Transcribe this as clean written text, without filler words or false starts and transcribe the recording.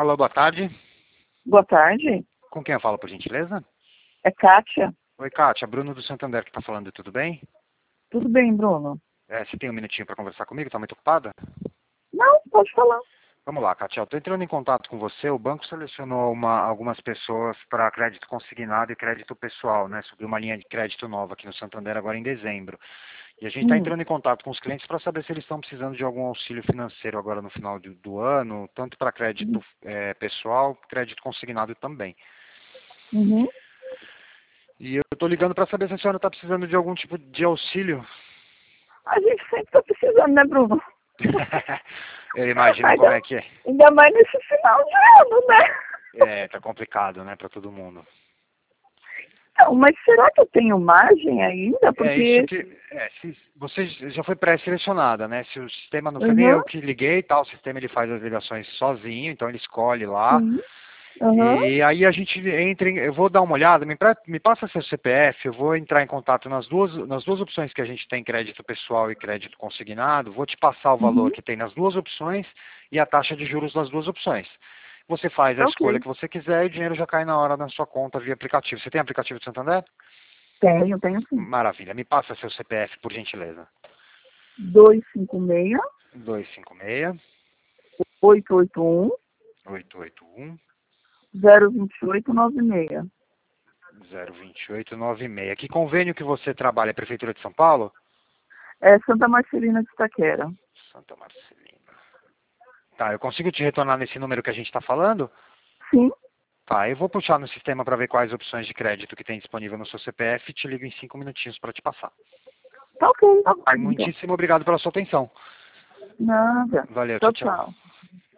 Alô, boa tarde. Boa tarde. Com quem eu falo, por gentileza? É Kátia. Oi, Kátia. Bruno do Santander que está falando. Tudo bem? Tudo bem, Bruno? Você tem um minutinho para conversar comigo? Está muito ocupada? Não, pode falar. Vamos lá, Kátia. Eu estou entrando em contato com você. O banco selecionou algumas pessoas para crédito consignado e crédito pessoal, né? Subiu uma linha de crédito nova aqui no Santander agora em dezembro. E a gente está entrando em contato com os clientes para saber se eles estão precisando de algum auxílio financeiro agora no final do ano, tanto para crédito pessoal, crédito consignado também. Uhum. E eu estou ligando para saber se a senhora está precisando de algum tipo de auxílio. A gente sempre está precisando, né, Bruno? Eu imagino como é que é. Ainda mais nesse final de ano, né? Tá complicado, né, para todo mundo. Não, mas será que eu tenho margem ainda? Porque... Se você já foi pré-selecionada, né? Se o sistema não foi nem Uhum. eu que liguei e tal, o sistema ele faz as ligações sozinho, então ele escolhe lá. Sim. Uhum. E aí a gente entra, eu vou dar uma olhada, me passa seu CPF, eu vou entrar em contato nas duas opções que a gente tem, crédito pessoal e crédito consignado, vou te passar o valor que tem nas duas opções e a taxa de juros das duas opções. Você faz a escolha que você quiser e o dinheiro já cai na hora na sua conta via aplicativo. Você tem aplicativo de Santander? Tenho sim. Maravilha. Me passa seu CPF, por gentileza. 256 256 881 881 02896. 02896. Que convênio que você trabalha? É Prefeitura de São Paulo? É Santa Marcelina de Itaquera. Santa Marcelina. Tá, eu consigo te retornar nesse número que a gente está falando? Sim. Tá, eu vou puxar no sistema para ver quais opções de crédito que tem disponível no seu CPF e te ligo em 5 minutinhos para te passar. Tá ok, tá bom. Muitíssimo obrigado pela sua atenção. Nada. Valeu, Tchau, tchau. tchau.